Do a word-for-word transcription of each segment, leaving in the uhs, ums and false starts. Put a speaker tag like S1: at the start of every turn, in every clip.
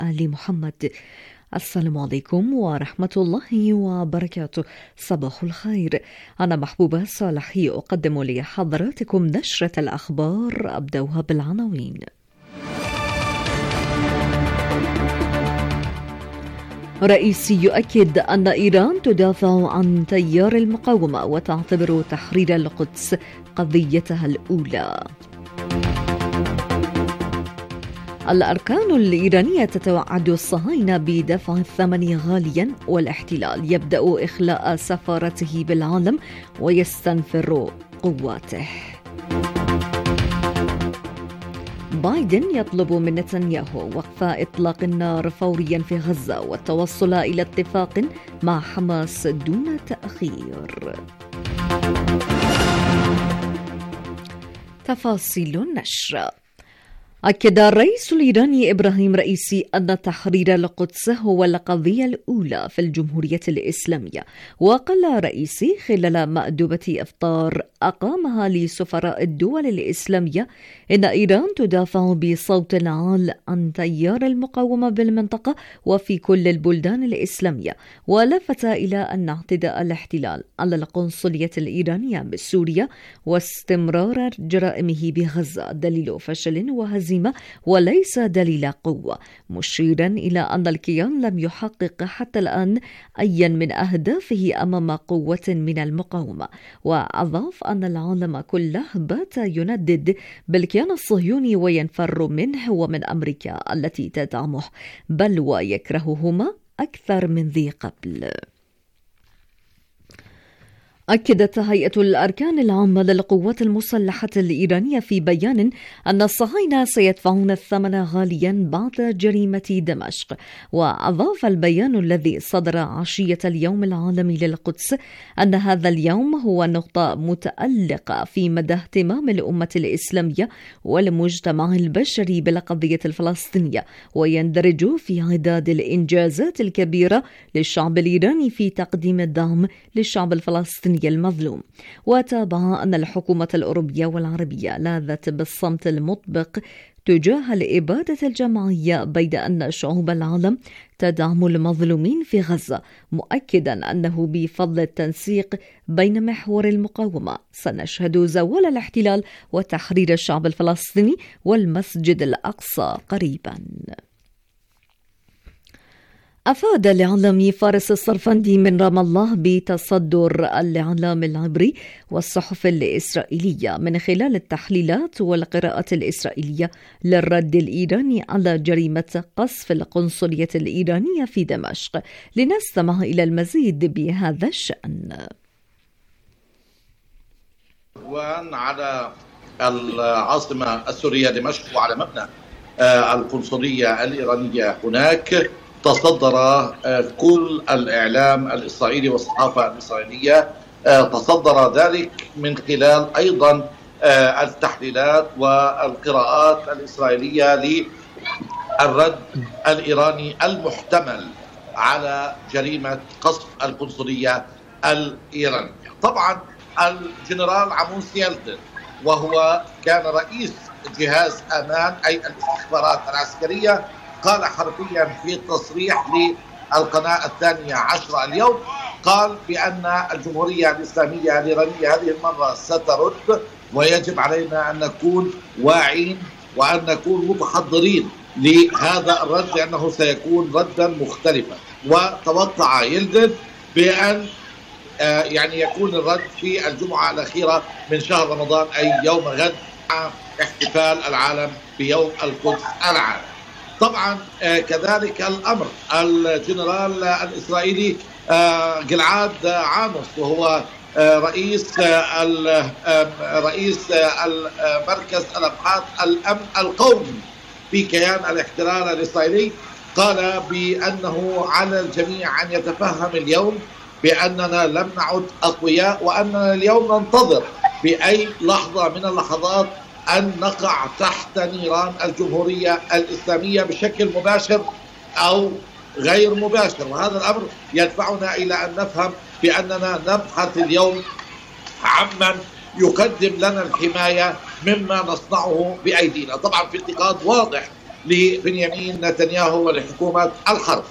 S1: آل محمد. السلام عليكم ورحمة الله وبركاته. صباح الخير. أنا محبوبة صالحي أقدم لحضراتكم نشرة الأخبار، أبدأها بالعناوين. رئيسي يؤكد أن إيران تدافع عن تيار المقاومة وتعتبر تحرير القدس قضيتها الأولى. الأركان الإيرانية تتوعد الصهاينة بدفع الثمن غاليا، والاحتلال يبدأ إخلاء سفارته بالعالم ويستنفر قواته. بايدن يطلب من نتنياهو وقف إطلاق النار فوريا في غزة والتوصل إلى اتفاق مع حماس دون تأخير. تفاصيل النشر. أكد الرئيس الإيراني إبراهيم رئيسي أن تحرير القدس هو القضية الأولى في الجمهورية الإسلامية. وقال رئيسي خلال مأدبة إفطار أقامها لسفراء الدول الإسلامية إن إيران تدافع بصوت عال عن تيار المقاومة بالمنطقة وفي كل البلدان الإسلامية، ولفت إلى أن اعتداء الاحتلال على القنصلية الإيرانية بسوريا واستمرار جرائمه بغزة دليل فشل وهزيمة وليس دليل قوة، مشيرا إلى أن الكيان لم يحقق حتى الآن أي من أهدافه أمام قوة من المقاومة. وأضاف أن العالم كله بات يندد بالكيان الصهيوني وينفر منه ومن أمريكا التي تدعمه، بل ويكرههما أكثر من ذي قبل. أكدت هيئة الأركان العامة للقوات المسلحة الإيرانية في بيان أن الصهاينة سيدفعون الثمن غاليا بعد جريمة دمشق. وأضاف البيان الذي صدر عشية اليوم العالمي للقدس أن هذا اليوم هو نقطة متألقة في مدى اهتمام الأمة الإسلامية والمجتمع البشري بالقضية الفلسطينية، ويندرج في عداد الإنجازات الكبيرة للشعب الإيراني في تقديم الدعم للشعب الفلسطيني المظلوم. وتابع أن الحكومة الأوروبية والعربية لاذت بالصمت المطبق تجاه الإبادة الجماعية، بيد أن شعوب العالم تدعم المظلومين في غزة، مؤكدا أنه بفضل التنسيق بين محور المقاومة سنشهد زوال الاحتلال وتحرير الشعب الفلسطيني والمسجد الأقصى قريبا. أفاد الإعلامي فارس الصرفندي من رام الله بتصدر الإعلام العبري والصحف الإسرائيلية من خلال التحليلات والقراءات الإسرائيلية للرد الإيراني على جريمة قصف القنصلية الإيرانية في دمشق. لنستمع إلى المزيد بهذا الشأن.
S2: وأن على العاصمة السورية دمشق وعلى مبنى القنصلية الإيرانية هناك تصدر كل الإعلام الإسرائيلي والصحافة الإسرائيلية، تصدر ذلك من خلال أيضا التحليلات والقراءات الإسرائيلية للرد الإيراني المحتمل على جريمة قصف القنصلية الإيرانية. طبعا الجنرال عموس يلدن وهو كان رئيس جهاز أمان أي الاستخبارات العسكرية قال حرفيا في تصريح للقناة الثانية عشرة اليوم، قال بأن الجمهورية الإسلامية الإيرانية هذه المرة سترد، ويجب علينا أن نكون واعين وأن نكون متحضرين لهذا الرد لأنه سيكون ردا مختلفا. وتوقع يلدن بأن يعني يكون الرد في الجمعة الأخيرة من شهر رمضان أي يوم غد مع احتفال العالم بيوم القدس العالمي. طبعا كذلك الأمر الجنرال الإسرائيلي جلعاد عاموس وهو رئيس رئيس مركز الأبحاث الأمن القومي في كيان الاحتلال الإسرائيلي قال بأنه على الجميع أن يتفهم اليوم بأننا لم نعد أقوياء، وأننا اليوم ننتظر بأي لحظة من اللحظات أن نقع تحت نيران الجمهورية الإسلامية بشكل مباشر أو غير مباشر. وهذا الأمر يدفعنا إلى أن نفهم بأننا نبحث اليوم عمن يقدم لنا الحماية مما نصنعه بأيدينا. طبعا في انتقاد واضح لبنيامين نتنياهو ولحكومة الحرب.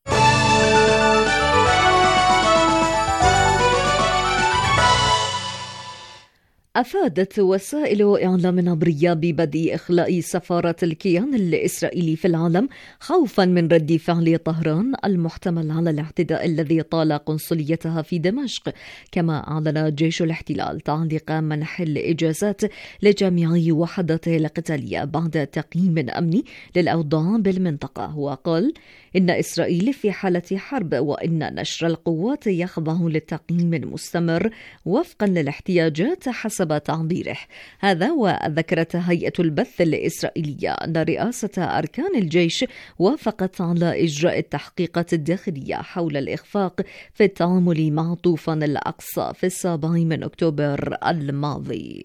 S1: أفادت وسائل إعلام عبرية ببدء إخلاء سفارة الكيان الإسرائيلي في العالم خوفا من رد فعل طهران المحتمل على الاعتداء الذي طال قنصليتها في دمشق. كما أعلن جيش الاحتلال تعليق منح الإجازات لجميع وحداته القتالية بعد تقييم أمني للأوضاع بالمنطقة، وقال إن إسرائيل في حالة حرب وإن نشر القوات يخضع لتقييم مستمر وفقا للاحتياجات حسب تعبيره. هذا وذكرت هيئة البث الإسرائيلية أن رئاسة أركان الجيش وافقت على إجراء التحقيقات الداخلية حول الإخفاق في التعامل مع طوفان الأقصى في السابع من أكتوبر الماضي.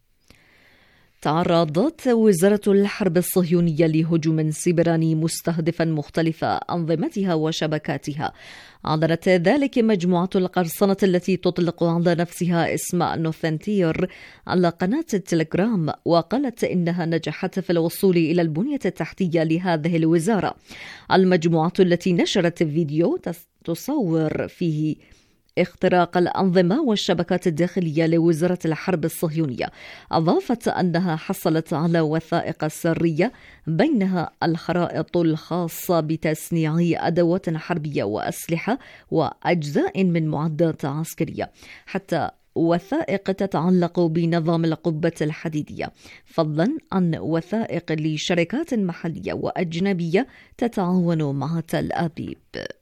S1: تعرضت وزارة الحرب الصهيونية لهجوم سيبراني مستهدفا مختلف أنظمتها وشبكاتها. أعلنت ذلك مجموعة القرصنة التي تطلق على نفسها اسم نوثنتير على قناة التليجرام، وقالت إنها نجحت في الوصول إلى البنية التحتية لهذه الوزارة. المجموعة التي نشرت فيديو تصور فيه اختراق الأنظمة والشبكات الداخلية لوزارة الحرب الصهيونية أضافت أنها حصلت على وثائق سرية بينها الخرائط الخاصة بتصنيع أدوات حربية وأسلحة وأجزاء من معدات عسكرية، حتى وثائق تتعلق بنظام القبة الحديدية، فضلا عن وثائق لشركات محلية وأجنبية تتعاون مع تل أبيب.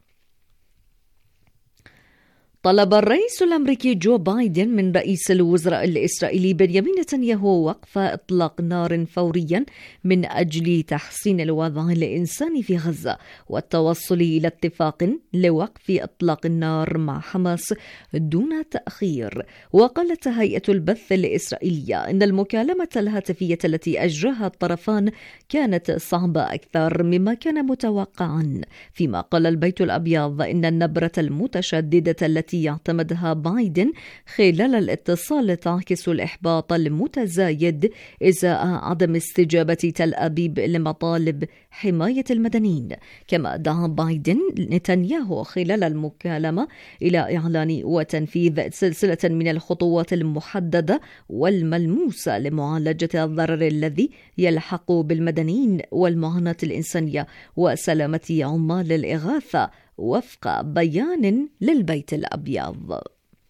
S1: طلب الرئيس الأمريكي جو بايدن من رئيس الوزراء الإسرائيلي بنيامين نتنياهو وقف إطلاق نار فوريا من أجل تحسين الوضع الإنساني في غزة والتوصل إلى اتفاق لوقف إطلاق النار مع حماس دون تأخير. وقالت هيئة البث الإسرائيلية إن المكالمة الهاتفية التي أجراها الطرفان كانت صعبة أكثر مما كان متوقعا، فيما قال البيت الأبيض إن النبرة المتشددة التي يعتمدها بايدن خلال الاتصال تعكس الإحباط المتزايد إزاء عدم استجابة تل أبيب لمطالب حماية المدنيين. كما دعا بايدن نتنياهو خلال المكالمة إلى إعلان وتنفيذ سلسلة من الخطوات المحددة والملموسة لمعالجة الضرر الذي يلحق بالمدنيين والمعاناة الإنسانية وسلامة عمال الإغاثة وفق بيان للبيت الأبيض.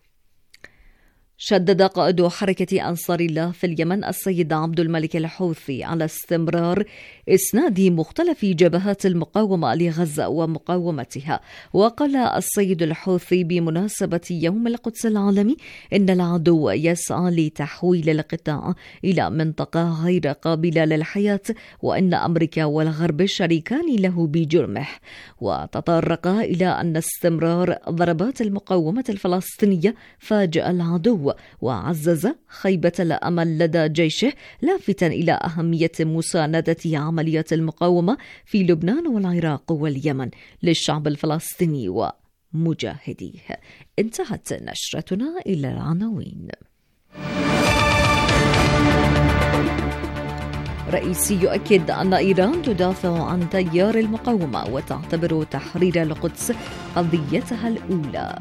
S1: شدد قائد حركة أنصار الله في اليمن السيد عبد الملك الحوثي على استمرار إسناد مختلف جبهات المقاومة لغزة ومقاومتها. وقال السيد الحوثي بمناسبة يوم القدس العالمي إن العدو يسعى لتحويل القطاع إلى منطقة غير قابلة للحياة، وإن أمريكا والغرب شريكان له بجرمه. وتطرق إلى أن استمرار ضربات المقاومة الفلسطينية فاجأ العدو، وعزز خيبة الأمل لدى جيشه، لافتاً إلى أهمية مساندة عمليات المقاومة في لبنان والعراق واليمن للشعب الفلسطيني ومجاهديه. انتهت نشرتنا إلى العناوين. رئيسي يؤكد أن إيران تدافع عن تيار المقاومة وتعتبر تحرير القدس قضيتها الأولى.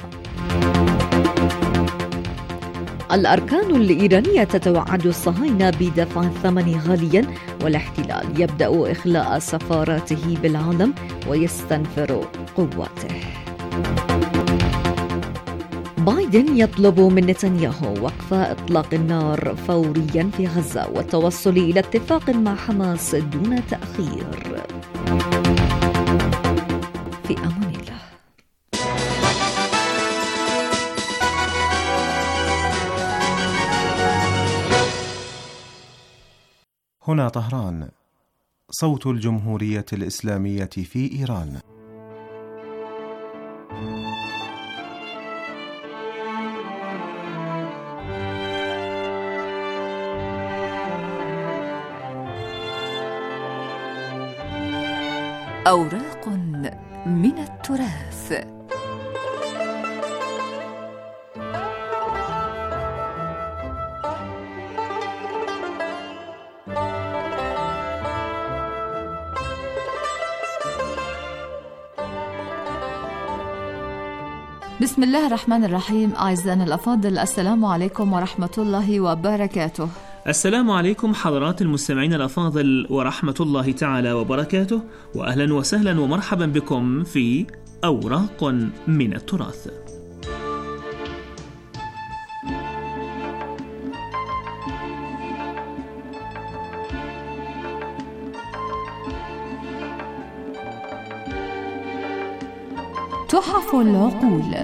S1: الأركان الإيرانية تتوعد الصهاينة بدفع الثمن غاليا، والاحتلال يبدأ إخلاء سفاراته بالعالم ويستنفر قواته. بايدن يطلب من نتنياهو وقف إطلاق النار فوريا في غزة والتوصل إلى اتفاق مع حماس دون تأخير. في أمان الله.
S3: هنا طهران، صوت الجمهورية الإسلامية في إيران.
S4: أوراق من التراث. بسم الله الرحمن الرحيم. أعزائنا الأفاضل، السلام عليكم ورحمة الله وبركاته.
S5: السلام عليكم حضرات المستمعين الأفاضل ورحمة الله تعالى وبركاته، وأهلا وسهلا ومرحبا بكم في أوراق من التراث.
S4: تحف العقول.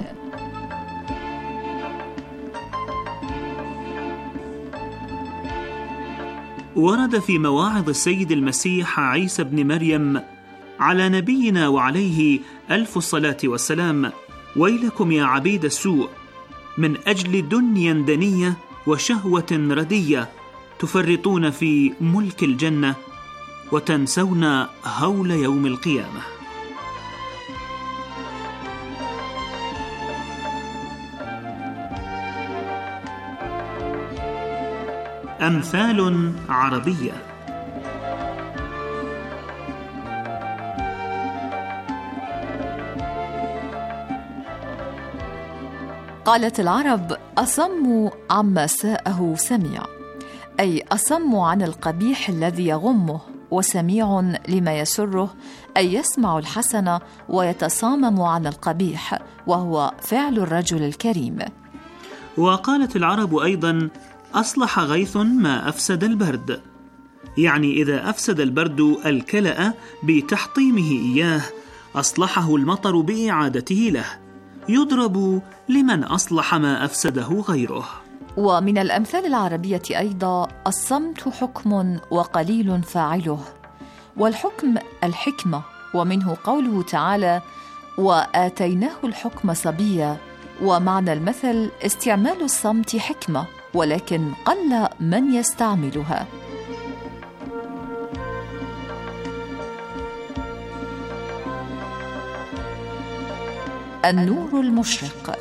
S5: ورد في مواعظ السيد المسيح عيسى بن مريم على نبينا وعليه ألف الصلاة والسلام: ويلكم يا عبيد السوء، من أجل دنيا دنية وشهوة ردية تفرطون في ملك الجنة وتنسون هول يوم القيامة. أمثال عربية.
S4: قالت العرب: أصم عما ساءه سميع، أي أصم عن القبيح الذي يغمه، وسميع لما يسره، أي يسمع الحسن ويتصامم عن القبيح، وهو فعل الرجل الكريم.
S5: وقالت العرب أيضا: أصلح غيث ما أفسد البرد، يعني إذا أفسد البرد الكلأ بتحطيمه إياه أصلحه المطر بإعادته له، يضرب لمن أصلح ما أفسده غيره.
S4: ومن الأمثال العربية أيضا: الصمت حكم وقليل فاعله، والحكم الحكمة، ومنه قوله تعالى: وآتيناه الحكم صبيا. ومعنى المثل استعمال الصمت حكمة، ولكن قل من يستعملها. النور المشرق.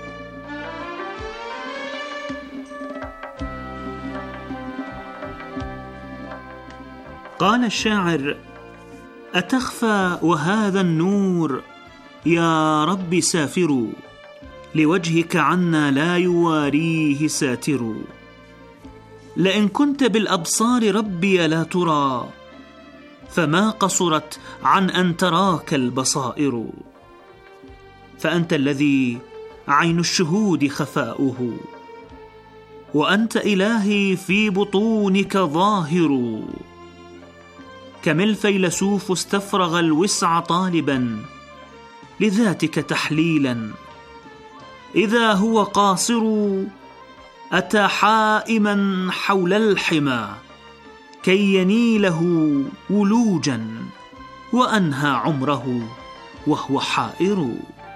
S5: قال الشاعر: أتخفى وهذا النور يا رب سافر، لوجهك عنا لا يواريه ساتر. لئن كنت بالأبصار ربي لا ترى، فما قصرت عن أن تراك البصائر. فأنت الذي عين الشهود خفاؤه، وأنت إلهي في بطونك ظاهر. كم الفيلسوف استفرغ الوسع طالبا لذاتك تحليلا، إذا هو قاصر أتى حائما حول الحمى كي ينيله ولوجا، وأنهى عمره وهو حائر.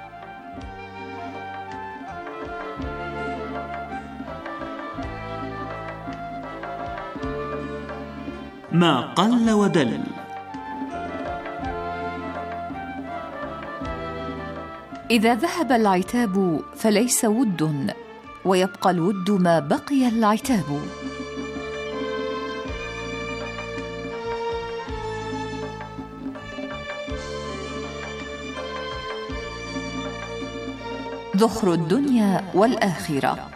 S5: ما قل ودل.
S4: إذا ذهب العتاب فليس ود، ويبقى الود ما بقي العتاب. ذخر الدنيا والآخرة.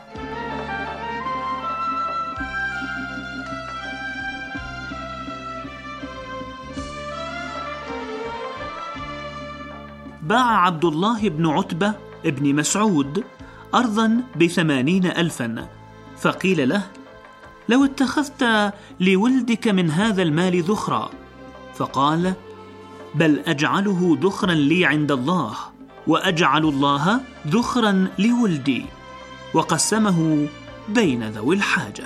S5: باع عبد الله بن عتبة ابن مسعود أرضا بثمانين ألفا، فقيل له: لو اتخذت لولدك من هذا المال ذخرا. فقال: بل أجعله ذخرا لي عند الله، وأجعل الله ذخرا لولدي. وقسمه بين ذوي الحاجة.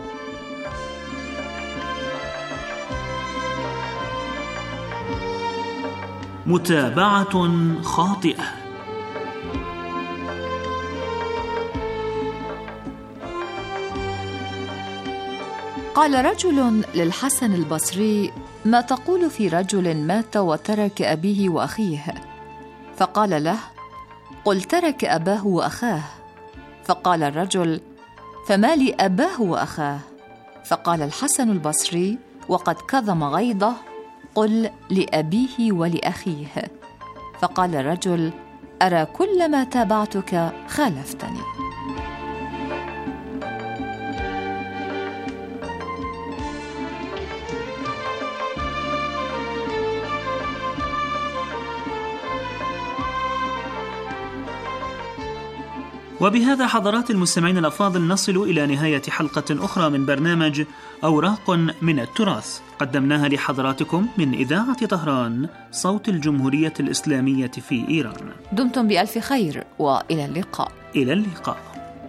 S5: متابعة خاطئة.
S4: قال رجل للحسن البصري: ما تقول في رجل مات وترك أبيه وأخيه؟ فقال له: قل ترك أباه وأخاه. فقال الرجل: فما لي أباه وأخاه؟ فقال الحسن البصري وقد كظم غيظه: قل لأبيه ولأخيه. فقال الرجل: أرى كلما تابعتك خالفتني.
S5: وبهذا حضرات المستمعين الأفاضل نصل إلى نهاية حلقة أخرى من برنامج أوراق من التراث، قدمناها لحضراتكم من إذاعة طهران صوت الجمهورية الإسلامية في إيران.
S4: دمتم بألف خير وإلى اللقاء.
S5: إلى اللقاء.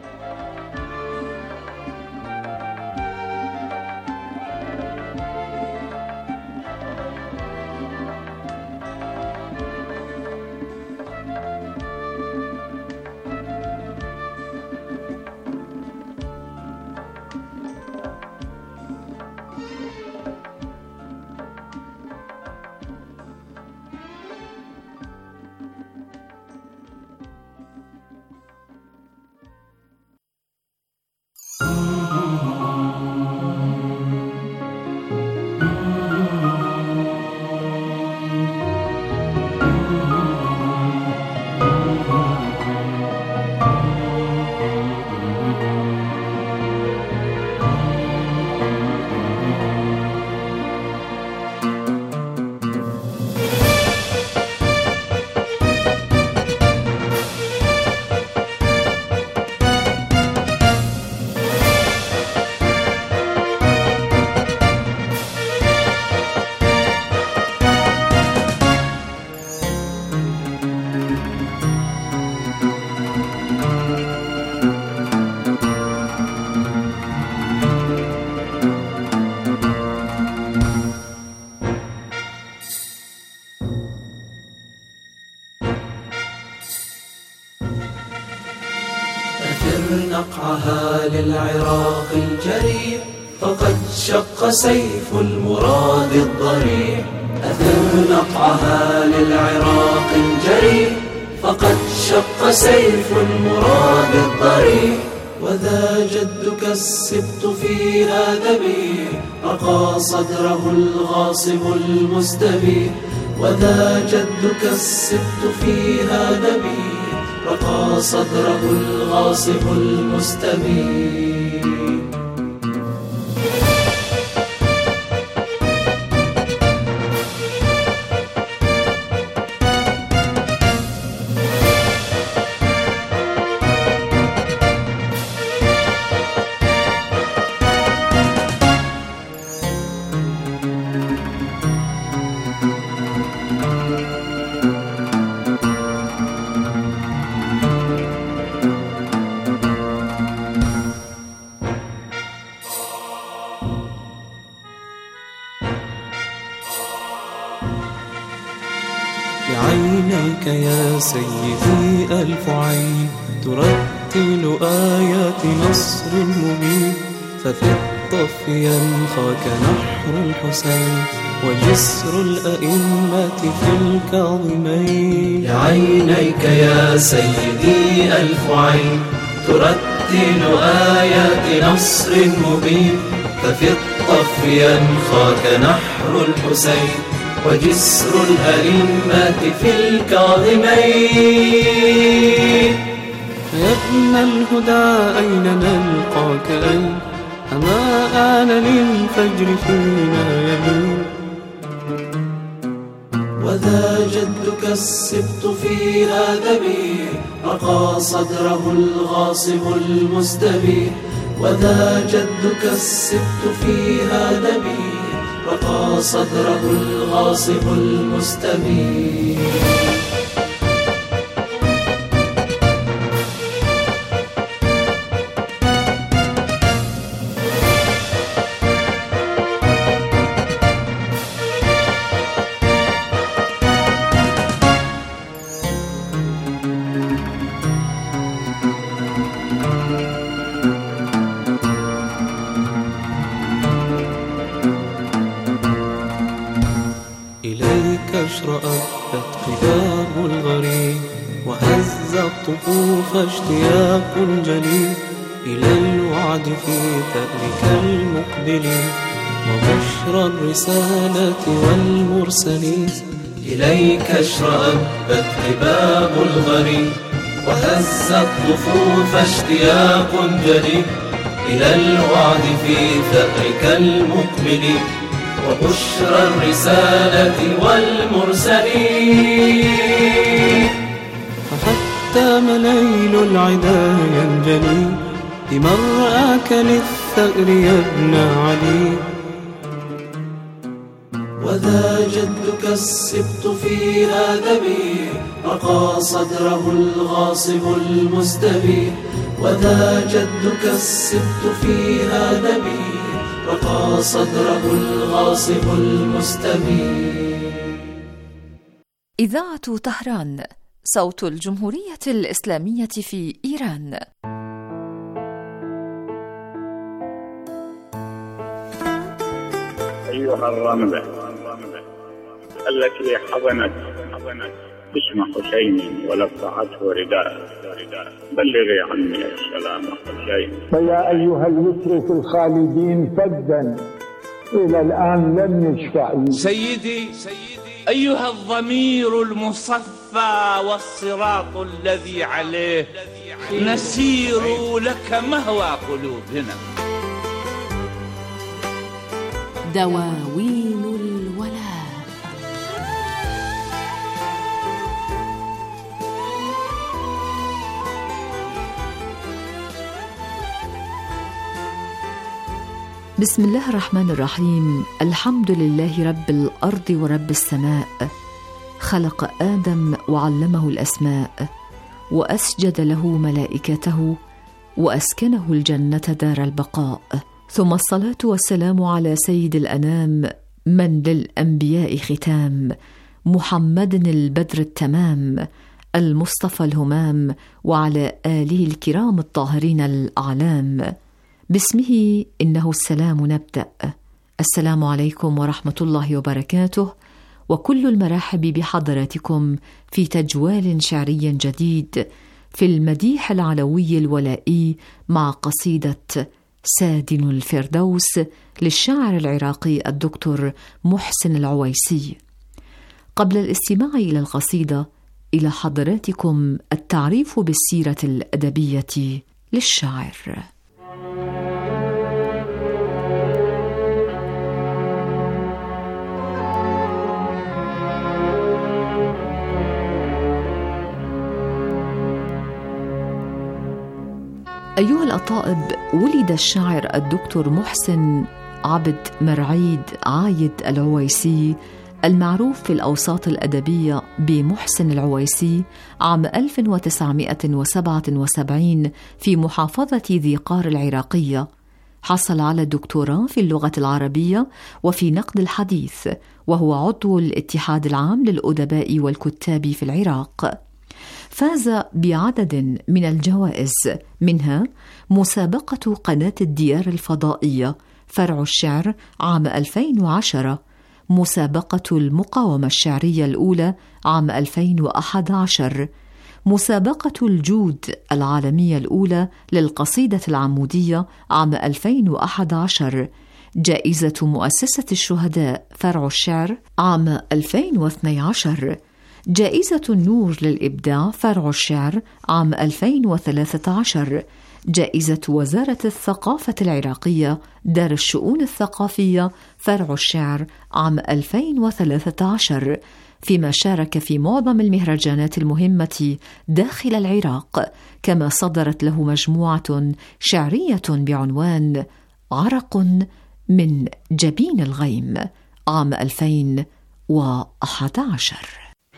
S6: نقعها للعراق الجريح فقد شق سيف المراد الضريح. أثر نقعها للعراق الجريح فقد شق سيف المراد الضريح. وذا جدك السبط فيها ذبيح رقى صدره الغاصب المستبيح. وذا جدك السبط فيها ذبيح رقى صدره الغاصب المستبيح.
S7: بعينيك يا سيدي ألف عين ترتل آيات نصر مبين. ففي الطف ينخاك نحر الحسين وجسر الأئمة في الكاظمين.
S6: بعينيك يا سيدي ألف عين ترتل آيات نصر مبين. ففي الطف ينخاك نحر الحسين وجسر الأئمة في الكاظمين.
S7: يا ابن الهدى أين نلقاك أين أما آن للفجر فينا يمين.
S6: وذا جدك السبط فيها ذبيح رقى صدره الغاصب المستبيح. وذا جدك السبط فيها ذبيح رقى صدره الغاصب المستبيح.
S7: أشرأت قباب الغريب وهز الطفوف اشتياق جليل إلى الوعد في ثأرك المقبل وبشرى الرسالة والمرسلين.
S6: إليك اشرأبت هباب الغريب، وهزت طفوف اشتياق جديد إلى الوعد في ثأرك المقبل، وبشرى الرسالة والمرسلين.
S7: فحتى مليل العدا ينجلي بمرآك للثأر يا ابن علي.
S6: وذا جدك السبط في آدمي، رقى صدره الغاصب المستبين. وذا جدك السبط في آدمي، رقى صدره الغاصب المستبين.
S4: إذاعة طهران، صوت الجمهورية الإسلامية في إيران.
S8: أيها الرملة التي حضنت اسم حسين ولفعته رداء، بلغي عني السلام حسين.
S9: فيا أيها المترك الخالدين فدا إلى الآن لم يشفعوا.
S10: سيدي أيها الضمير المصفى والصراط الذي عليه نسير لك مهوى قلوبنا.
S4: دواوين الولاء. بسم الله الرحمن الرحيم. الحمد لله رب الأرض ورب السماء، خلق آدم وعلمه الأسماء، وأسجد له ملائكته، وأسكنه الجنة دار البقاء. ثم الصلاة والسلام على سيد الأنام، من للأنبياء ختام، محمد البدر التمام، المصطفى الهمام، وعلى آله الكرام الطاهرين الأعلام. باسمه إنه السلام نبدأ. السلام عليكم ورحمة الله وبركاته، وكل المرحب بحضراتكم في تجوال شعري جديد في المديح العلوي الولائي مع قصيدة سادن الفردوس للشاعر العراقي الدكتور محسن العويسي. قبل الاستماع إلى القصيدة، إلى حضراتكم التعريف بالسيرة الأدبية للشاعر. أيها الأطائب، ولد الشاعر الدكتور محسن عبد مرعيد عايد العويسي المعروف في الأوساط الأدبية بمحسن العويسي عام ألف وتسعمائة وسبعة وسبعين في محافظة ذي قار العراقية. حصل على الدكتوراه في اللغة العربية وفي نقد الحديث، وهو عضو الاتحاد العام للأدباء والكتاب في العراق. فاز بعدد من الجوائز، منها مسابقة قناة الديار الفضائية فرع الشعر عام ألفين وعشرة، مسابقة المقاومة الشعرية الأولى عام ألفين وأحد عشر، مسابقة الجود العالمية الأولى للقصيدة العمودية عام ألفين وأحد عشر، جائزة مؤسسة الشهداء فرع الشعر عام ألفين واثني عشر، جائزة النور للإبداع فرع الشعر عام ألفين وثلاثة عشر، جائزة وزارة الثقافة العراقية دار الشؤون الثقافية فرع الشعر عام ألفين وثلاثة عشر، فيما شارك في معظم المهرجانات المهمة داخل العراق، كما صدرت له مجموعة شعرية بعنوان عرق من جبين الغيم عام ألفين وأحد عشر.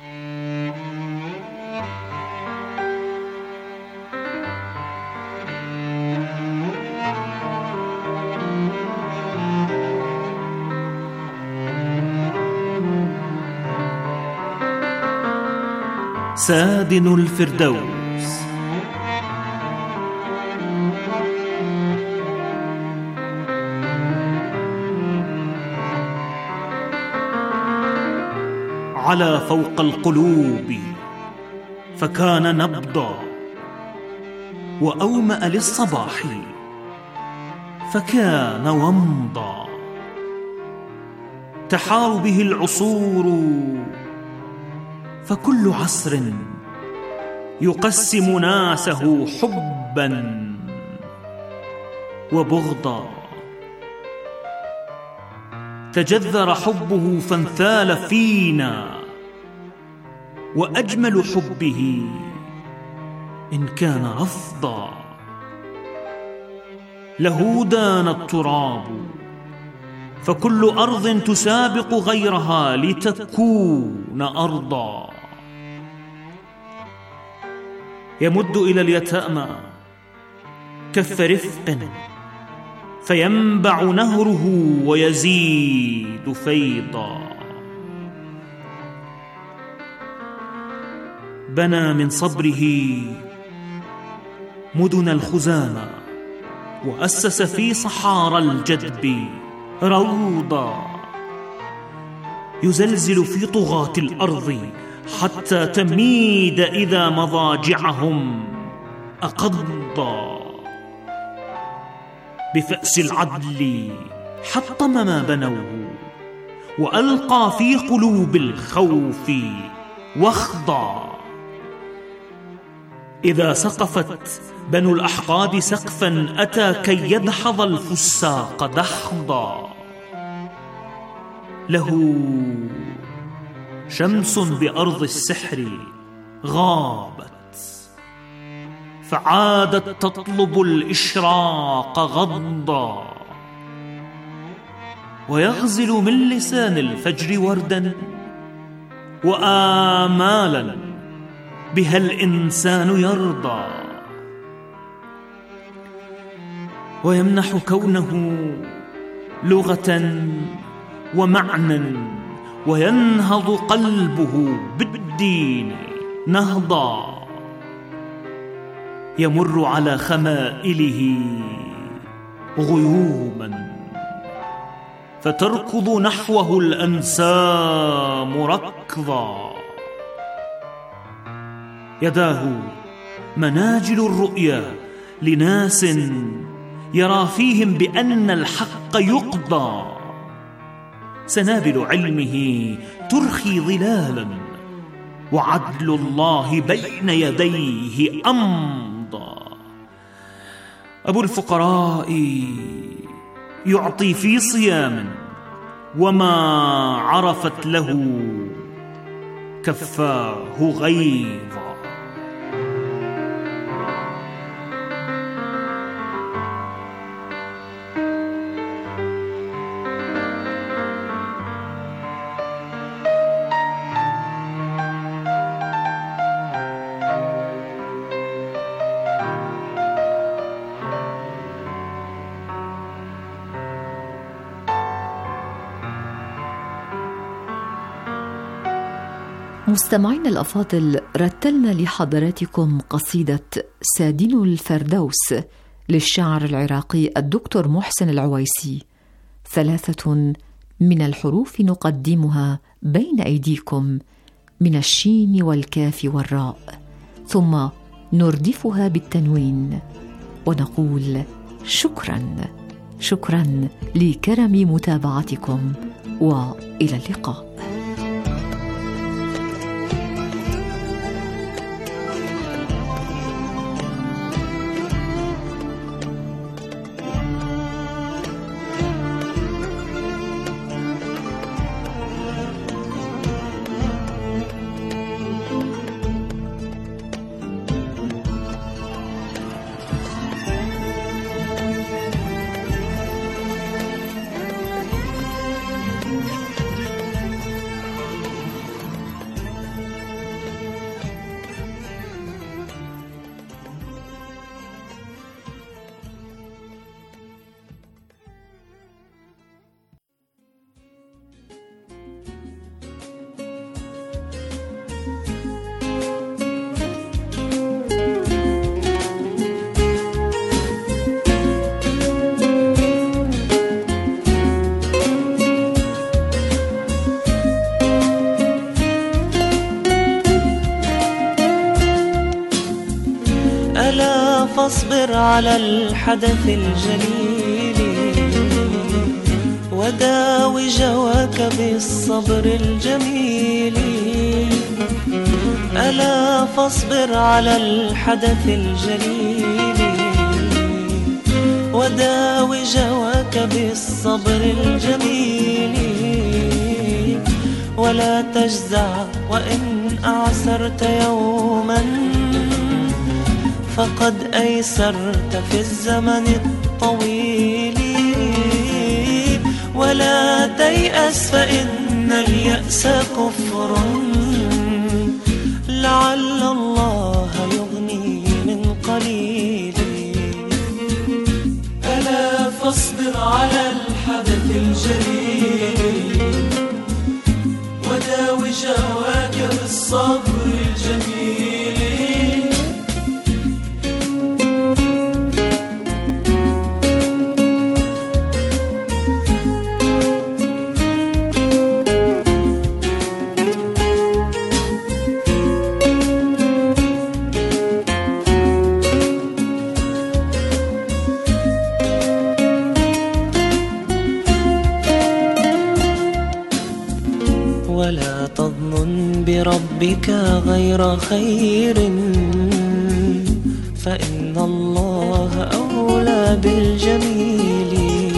S5: سادن الفردوس. على فوق القلوب فكان نبضا، وأومأ للصباح فكان ومضا. تحار به العصور فكل عصر يقسم ناسه حبا وبغضا. تجذر حبه فانثال فينا، وأجمل حبه إن كان رفضا. له دان التراب، فكل أرض تسابق غيرها لتكون أرضا. يمد إلى اليتامى كف رفق، فينبع نهره ويزيد فيضا. بنى من صبره مدن الخزامى، وأسس في صحارى الجدب روضا. يزلزل في طغاة الأرض حتى تميد إذا مضاجعهم أقضا. بفأس العدل حطم ما بنوه، وألقى في قلوب الخوف وخضا. إذا سقفت بنو الأحقاد سقفا أتى كي يدحض الفساق دحضا. له شمس بأرض السحر غابت، فعادت تطلب الإشراق غضا. ويغزل من لسان الفجر وردا وآمالا بها الإنسان يرضى. ويمنح كونه لغة ومعنى، وينهض قلبه بالدين نهضا. يمر على خمائله غيوما، فتركض نحوه الأنسام ركضا. يداه مناجل الرؤيا لناس يرى فيهم بأن الحق يقضى. سنابل علمه ترخي ظلالا، وعدل الله بين يديه أمضى. أبو الفقراء يعطي في صيام، وما عرفت له كفاه غيظا.
S4: مستمعين الأفاضل، رتلنا لحضراتكم قصيدة سادين الفردوس للشاعر العراقي الدكتور محسن العويسي. ثلاثة من الحروف نقدمها بين أيديكم من الشين والكاف والراء، ثم نردفها بالتنوين ونقول شكرا شكرا لكرم متابعتكم، وإلى اللقاء.
S11: ألا فاصبر على الحدث الجليل، وداوي جواك بالصبر الجميل. ألا فاصبر على الحدث الجليل وداوي جواك بالصبر الجميل ولا تجزع وإن أعسرت يوما فقد أيسرت في الزمن الطويل ولا تيأس فإن اليأس كفر لعل الله يغني من قليل
S6: ألا فاصبر على الحدث الجليل وداوي جواك بالصبر الجميل
S11: ولا تظن بربك غير خير فإن الله أولى بالجميل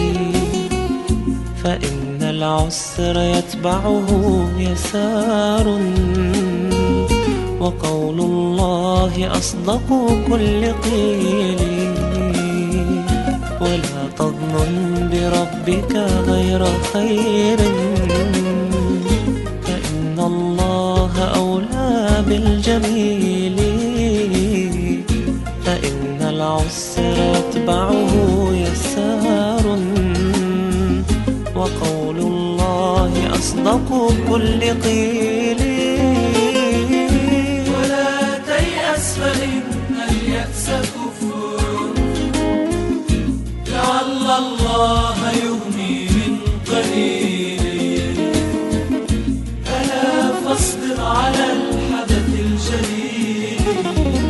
S11: فإن العسر يتبعه يسار وقول الله أصدق كل قيل ولا تظن بربك غير خير فإن الله أولى بالجميل فإن العسر يتبعه يسار وقول الله أصدق كل قيل
S6: ولا تيأس فإن اليأس كفر لعل الله يغني من قليل ألا فاصبر على الحدث الجليل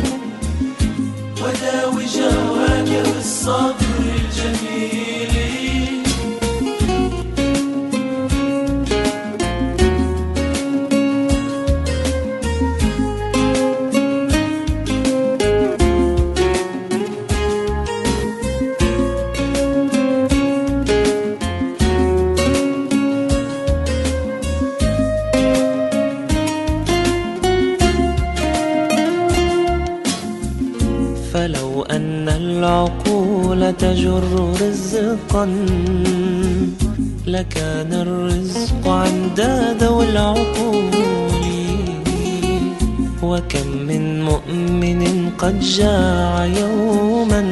S6: وداوي جواك بالصبر الجميل
S11: فلو أن العقول تجر رزقا لكان الرزق عند ذوي العقول وكم من مؤمن قد جاع يوما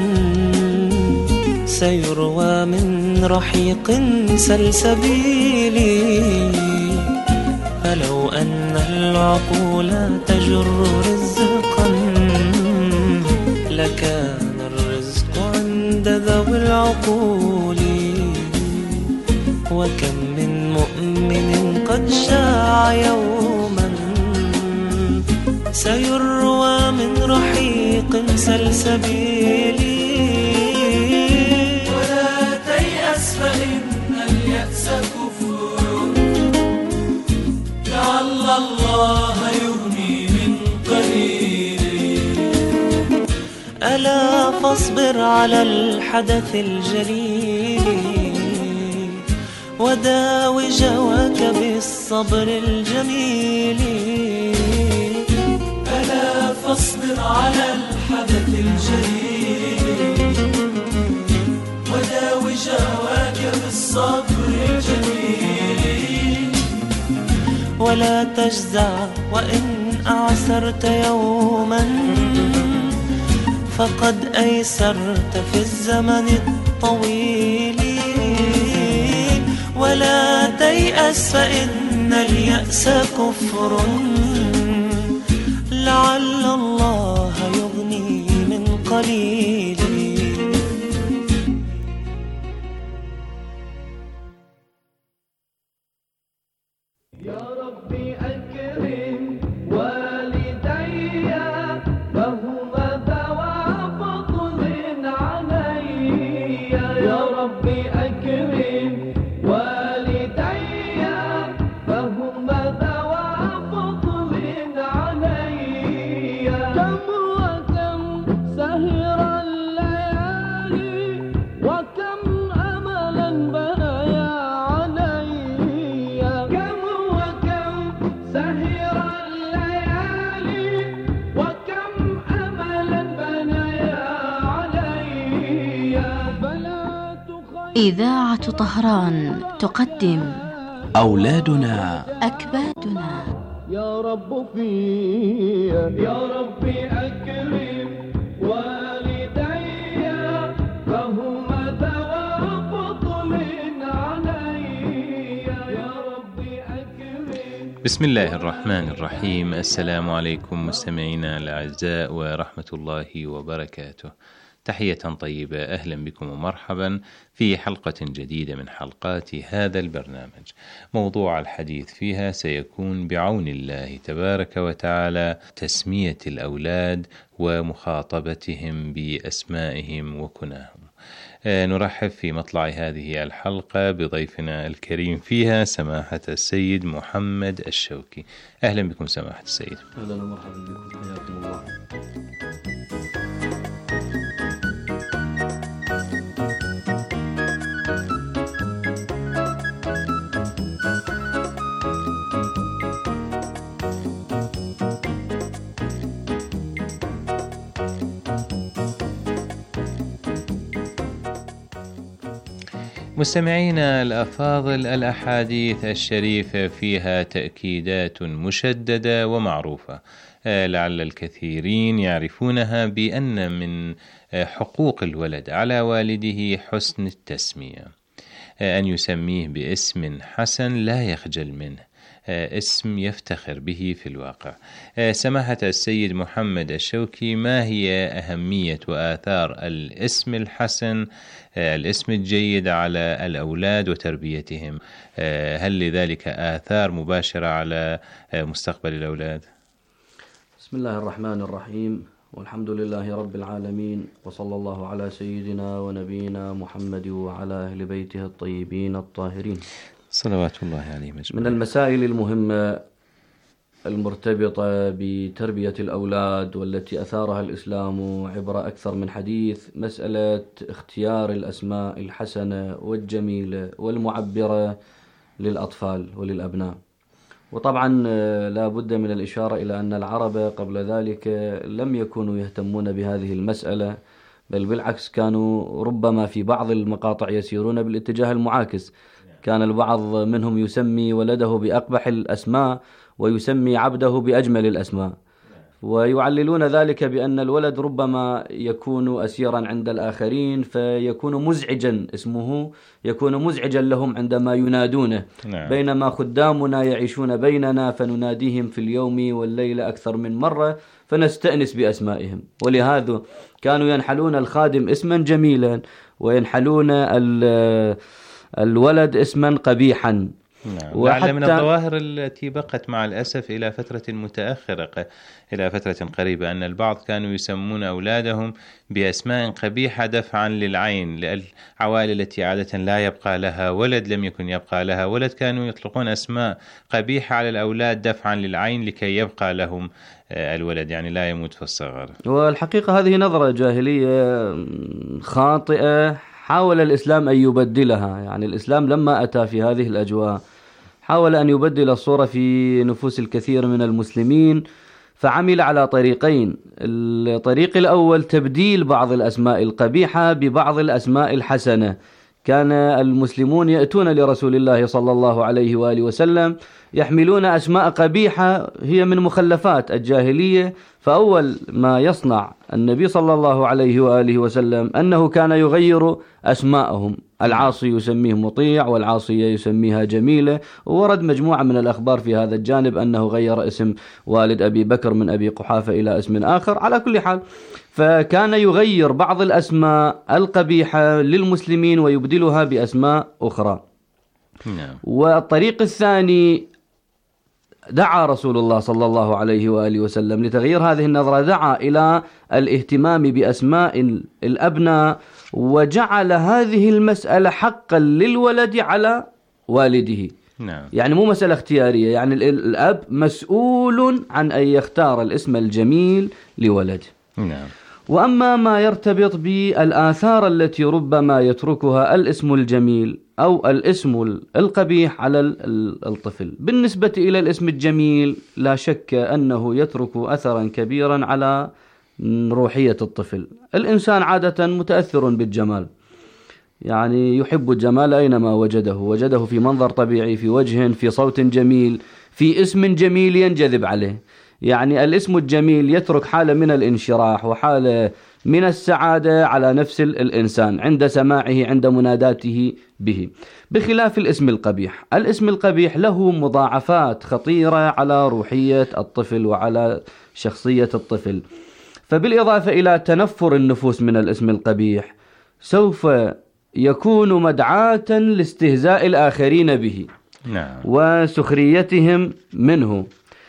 S11: سيروى من رحيق سلسبيل فلو أن العقول تجر رزقا لكان الرزق عند ذوي العقول وكم من مؤمن قد جاع يوما سيروى من رحيق سلسبيل
S6: ولا تيأس فإن اليأس كفر لعل الله يغني من قليل
S11: ألا فاصبر على الحدث الجليل وداوي جواك بالصبر الجميل
S6: ألا فاصبر على الحدث الجليل وداوي جواك بالصبر الجميل
S11: ولا تجزع وإن أعسرت يوما فقد أيسرت في الزمن الطويل ولا تيأس فإن اليأس كفر لعل الله يغني من قليل
S6: يا ربي أكرم والدي فهما ذوى فضل علي يا ربي أكرم والدي فهما ذوى فضل كم وكم سهر الليالي وكم أملا بنايا علي كم وكم سهر الليالي وكم أملا بنايا علي فلا تخيل.
S12: إذاعة طهران تقدم
S13: أولادنا
S12: أكبادنا.
S6: يا رب في يا ربي أكرم والدي فهما ذوى فضل علي يا ربي أكرم.
S14: بسم الله الرحمن الرحيم. السلام عليكم مستمعينا الأعزاء ورحمة الله وبركاته. تحية طيبة، أهلا بكم ومرحبا في حلقة جديدة من حلقات هذا البرنامج. موضوع الحديث فيها سيكون بعون الله تبارك وتعالى تسمية الأولاد ومخاطبتهم بأسمائهم وكناهم. نرحب في مطلع هذه الحلقة بضيفنا الكريم فيها سماحة السيد محمد الشوكي. أهلا بكم سماحة السيد.
S15: أهلا ومرحبا بكم، حياكم الله.
S14: مستمعينا الأفاضل، الأحاديث الشريفة فيها تأكيدات مشددة ومعروفة، لعل الكثيرين يعرفونها بأن من حقوق الولد على والده حسن التسمية، أن يسميه باسم حسن لا يخجل منه، اسم يفتخر به في الواقع. سماحة السيد محمد الشوكي، ما هي أهمية وآثار الاسم الحسن، الاسم الجيد على الأولاد وتربيتهم؟ هل لذلك آثار مباشرة على مستقبل الأولاد؟
S15: بسم الله الرحمن الرحيم، والحمد لله رب العالمين، وصلى الله على سيدنا ونبينا محمد وعلى أهل بيته الطيبين الطاهرين
S14: صلوات الله عليه مجمعين.
S15: من المسائل المهمة المرتبطة بتربية الأولاد والتي أثارها الإسلام عبر أكثر من حديث مسألة اختيار الأسماء الحسنة والجميلة والمعبرة للأطفال وللأبناء. وطبعا لا بد من الإشارة إلى أن العرب قبل ذلك لم يكونوا يهتمون بهذه المسألة، بل بالعكس كانوا ربما في بعض المقاطع يسيرون بالاتجاه المعاكس. كان البعض منهم يسمي ولده بأقبح الأسماء ويسمي عبده بأجمل الأسماء، ويعللون ذلك بأن الولد ربما يكون أسيرا عند الآخرين فيكون مزعجا، اسمه يكون مزعجا لهم عندما ينادونه. نعم. بينما خدامنا يعيشون بيننا فنناديهم في اليوم والليلة أكثر من مرة فنستأنس بأسمائهم، ولهذا كانوا ينحلون الخادم اسما جميلا وينحلون الولد اسما قبيحا.
S14: نعم. لعل من الظواهر التي بقت مع الأسف إلى فترة متأخرة، إلى فترة قريبة، أن البعض كانوا يسمون أولادهم بأسماء قبيحة دفعا للعين، للعوائل التي عادة لا يبقى لها ولد، لم يكن يبقى لها ولد، كانوا يطلقون أسماء قبيحة على الأولاد دفعا للعين لكي يبقى لهم الولد، يعني لا يموت في الصغر.
S15: والحقيقة هذه نظرة جاهلية خاطئة حاول الإسلام أن يبدلها. يعني الإسلام لما أتى في هذه الأجواء حاول أن يبدل الصورة في نفوس الكثير من المسلمين، فعمل على طريقين. الطريق الأول تبديل بعض الأسماء القبيحة ببعض الأسماء الحسنة. كان المسلمون يأتون لرسول الله صلى الله عليه وآله وسلم يحملون أسماء قبيحة هي من مخلفات الجاهلية، فأول ما يصنع النبي صلى الله عليه وآله وسلم أنه كان يغير أسماءهم. العاصي يسميه مطيع والعاصية يسميها جميلة، وورد مجموعة من الأخبار في هذا الجانب أنه غير اسم والد أبي بكر من أبي قحافة إلى اسم آخر. على كل حال فكان يغير بعض الأسماء القبيحة للمسلمين ويبدلها بأسماء أخرى.
S14: نعم.
S15: والطريق الثاني دعا رسول الله صلى الله عليه وآله وسلم لتغيير هذه النظرة، دعا إلى الاهتمام بأسماء الأبناء وجعل هذه المسألة حقا للولد على والده.
S14: نعم.
S15: يعني مو مسألة اختيارية، يعني الأب مسؤول عن أن يختار الاسم الجميل لولده.
S14: نعم.
S15: وأما ما يرتبط بالآثار التي ربما يتركها الاسم الجميل أو الاسم القبيح على الطفل، بالنسبة إلى الاسم الجميل لا شك أنه يترك أثرا كبيرا على روحية الطفل. الإنسان عادة متأثر بالجمال، يعني يحب الجمال أينما وجده، وجده في منظر طبيعي، في وجه، في صوت جميل، في اسم جميل ينجذب عليه. يعني الاسم الجميل يترك حالة من الانشراح وحالة من السعادة على نفس الإنسان عند سماعه، عند مناداته به، بخلاف الاسم القبيح. الاسم القبيح له مضاعفات خطيرة على روحية الطفل وعلى شخصية الطفل. فبالإضافة إلى تنفر النفوس من الاسم القبيح، سوف يكون مدعاة لاستهزاء الآخرين به.
S14: نعم.
S15: وسخريتهم منه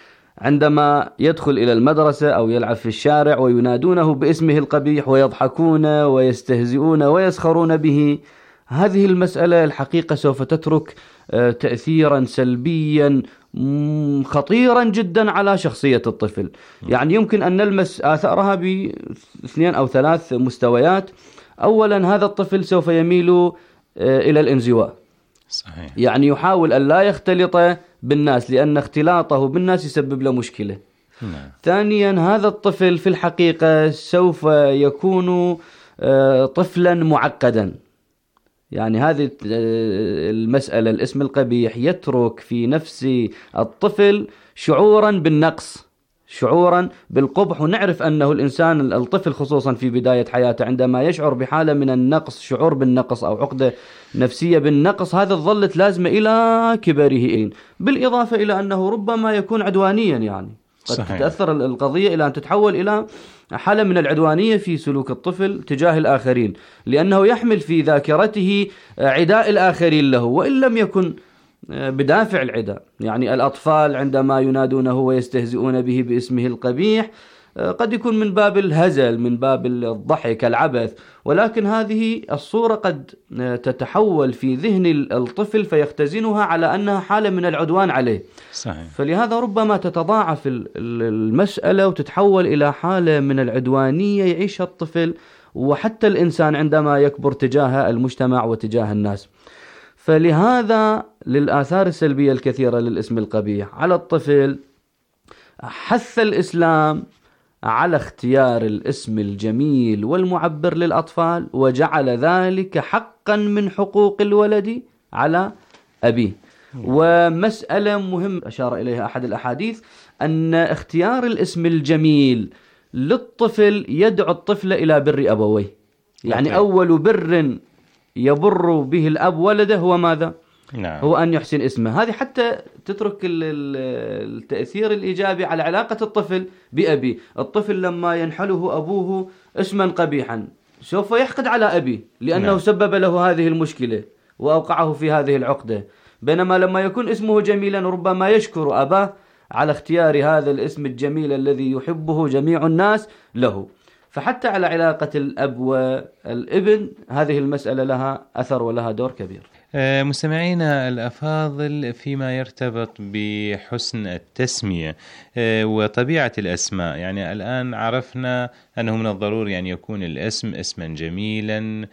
S15: عندما يدخل إلى المدرسة أو يلعب في الشارع وينادونه باسمه القبيح ويضحكون ويستهزئون ويسخرون به. هذه المسألة الحقيقة سوف تترك تأثيرا سلبيا خطيرا جدا على شخصية الطفل. يعني يمكن أن نلمس آثارها باثنين أو ثلاث مستويات. أولا، هذا الطفل سوف يميل إلى الانزواء.
S14: صحيح.
S15: يعني يحاول أن لا يختلط بالناس، لأن اختلاطه بالناس يسبب له مشكلة.
S14: نعم.
S15: ثانيا، هذا الطفل في الحقيقة سوف يكون طفلا معقدا. يعني هذه المسألة، الاسم القبيح يترك في نفس الطفل شعورا بالنقص، شعورا بالقبح. ونعرف أنه الإنسان الطفل خصوصا في بداية حياته عندما يشعر بحالة من النقص، شعور بالنقص أو عقدة نفسية بالنقص، هذا ظلت لازمة إلى كبره. بالإضافة إلى أنه ربما يكون عدوانيا، يعني قد
S14: صحيح.
S15: تتأثر القضية إلى أن تتحول إلى حالة من العدوانية في سلوك الطفل تجاه الآخرين، لأنه يحمل في ذاكرته عداء الآخرين له وإن لم يكن بدافع العداء. يعني الأطفال عندما ينادونه ويستهزئون به باسمه القبيح قد يكون من باب الهزل، من باب الضحك، العبث، ولكن هذه الصورة قد تتحول في ذهن الطفل فيختزنها على أنها حالة من العدوان عليه.
S14: صحيح.
S15: فلهذا ربما تتضاعف المسألة وتتحول إلى حالة من العدوانية يعيشها الطفل وحتى الإنسان عندما يكبر تجاه المجتمع وتجاه الناس. فلهذا للآثار السلبية الكثيرة للاسم القبيح على الطفل، حث الإسلام على اختيار الاسم الجميل والمعبر للأطفال، وجعل ذلك حقا من حقوق الولد على أبيه. ومسألة مهمة أشار إليها أحد الأحاديث، أن اختيار الاسم الجميل للطفل يدعو الطفل إلى بر أبويه. يعني أول بر يبر به الأب ولده هو ماذا؟
S14: نعم.
S15: هو أن يحسن اسمه. هذه حتى تترك التأثير الإيجابي على علاقة الطفل بأبيه. الطفل لما ينحله أبوه اسما قبيحا سوف يحقد على أبيه، لأنه نعم. سبب له هذه المشكلة وأوقعه في هذه العقدة. بينما لما يكون اسمه جميلا ربما يشكر أباه على اختيار هذا الاسم الجميل الذي يحبه جميع الناس له. فحتى على علاقة الأب والابن هذه المسألة لها أثر ولها دور كبير.
S14: مستمعينا الأفاضل، فيما يرتبط بحسن التسمية وطبيعة الأسماء، يعني الآن عرفنا أنه من الضروري أن يكون الاسم اسما جميلا،